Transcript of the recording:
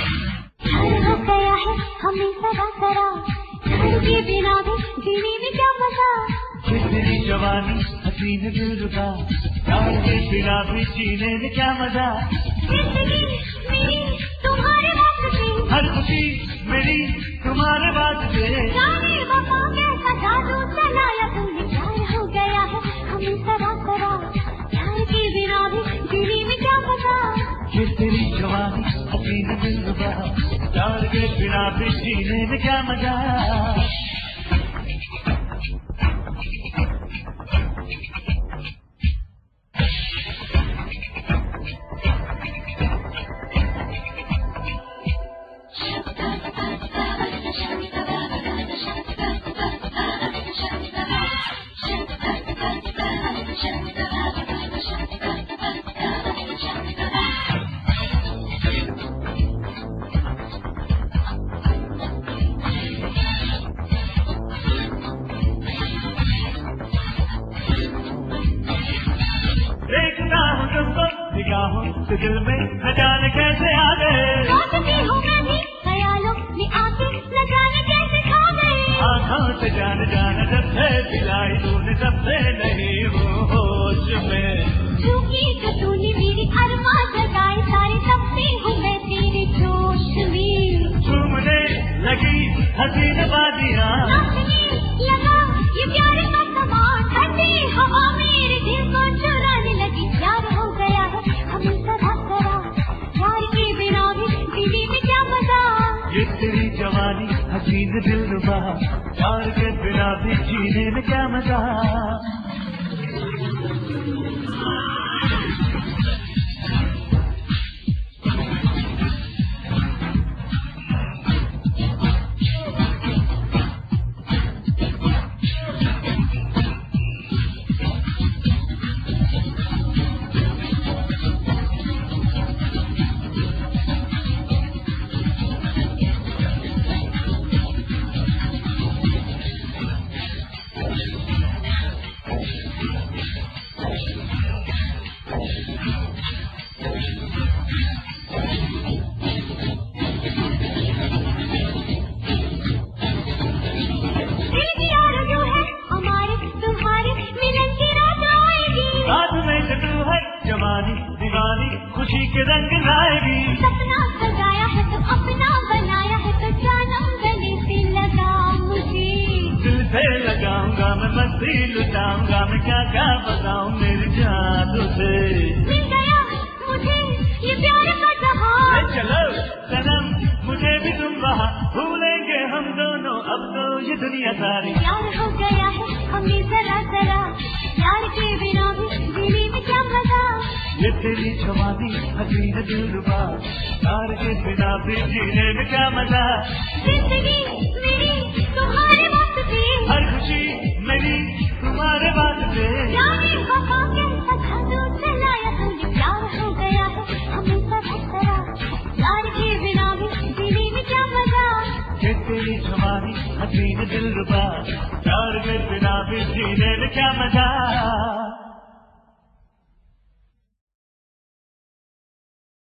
हो गया है हमें सदा सरा, के बिना भी जीने में क्या मजा। तेरी जवानी हसीन दिलरुबा, प्यार के बिना भी जीने में क्या मजा। जिंदगी मेरी तुम्हारे वास्ते, हर खुशी मेरी तुम्हारे वास्ते। जाने वफा कैसा जादू चलाया तुमने, प्यार हो गया है हमें सदा सरा, प्यार के बिना भी जीने में क्या मजा। ये तेरी जवानी हसीन दिलरुबा, प्यार के बिना भी जीने में क्या मजा। देखता हूँ तुमको निगाहों से दिल में न जाने कैसे आ गए। सोचती हूँ मैं भी ख्यालों में आके न जाने कैसे खा गए। आँखों से जान जान जब से दिलाई तूने तब से नहीं हूँ होश में। क्योंकि तो तूने मेरी अरमां जगाए सारे, तब से हूँ मैं तेरे जोश में। झूमने लगी हसीन बादियाँ, नाचने लगा ये प्यार का समान, ठंडी हवा मेरे दिल को चुराने लगी। प्यार हो गया है हमें सदा सरा, प्यार के बिना भी जीने में क्या मजा। ये तेरी जवानी हसीन दिलरुबा, प्यार के बिना भी जीने में क्या मजा। दीवानी खुशी के रंग लाएगी। सपना सजाया है तो अपना बनाया है, तो जानम गले से लगा मुझे। दिल से लगाऊंगा मैं मस्ती लुटाऊंगा मैं, क्या क्या बताऊं मेरी जादू से। मिल गया मुझे ये प्यार का जहां, चलो सनम मुझे भी तुम वहाँ, भूलेंगे हम दोनों अब तो ये दुनिया सारी। प्यार हो गया है हमें जरा जरा, प्यार के बिना भी जीने में क्या मजा। ये तेरी जवानी हसीन दिलरुबा, प्यार के बिना भी जीने में क्या मजा। जिंदगी मेरी तुम्हारे वास्ते, हर खुशी मेरी तुम्हारे वास्ते। जाने वफा कैसा जादू चलाया तुमने, प्यार हो गया है हमें सदा सरा, प्यार के बिना भी जीने में क्या मजा। ये तेरी जवानी हसीन दिलरुबा, प्यार के बिना भी जीने में क्या मजा।